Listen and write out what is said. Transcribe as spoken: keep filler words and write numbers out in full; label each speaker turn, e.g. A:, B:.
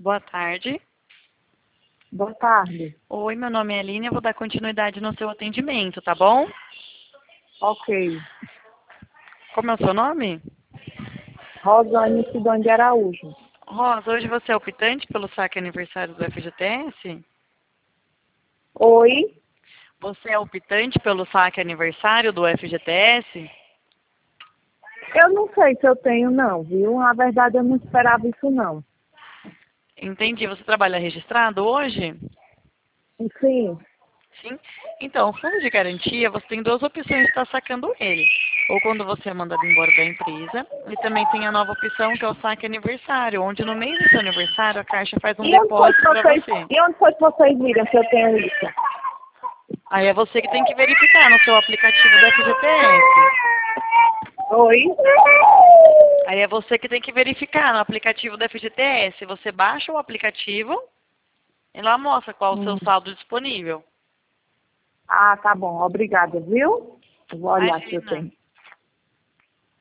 A: Boa tarde.
B: Boa tarde.
A: Oi, meu nome é Aline, eu vou dar continuidade no seu atendimento, tá bom?
B: Ok.
A: Como é o seu nome?
B: Rosane Sidone de Araújo.
A: Rosa, hoje você é optante pelo saque aniversário do F G T S?
B: Oi?
A: Você é optante pelo saque aniversário do F G T S?
B: Eu não sei se eu tenho não, viu? Na verdade eu não esperava isso não.
A: Entendi. Você trabalha registrado hoje?
B: Sim.
A: Sim. Então, o fundo de garantia, você tem duas opções de estar sacando ele. Ou quando você é mandado embora da empresa, e também tem a nova opção que é o saque aniversário, onde no mês do seu aniversário a Caixa faz um
B: E onde foi
A: depósito
B: que
A: para
B: vocês,
A: você.
B: e onde foi que vocês viram que eu tenho isso?
A: Aí é você que tem que verificar no seu aplicativo do F G T S.
B: Oi?
A: Aí é você que tem que verificar no aplicativo do F G T S. Você baixa o aplicativo e lá mostra qual o seu
B: Hum.
A: saldo disponível.
B: Ah, tá bom. Obrigada, viu? Eu vou olhar se eu
A: Imagina.
B: tenho.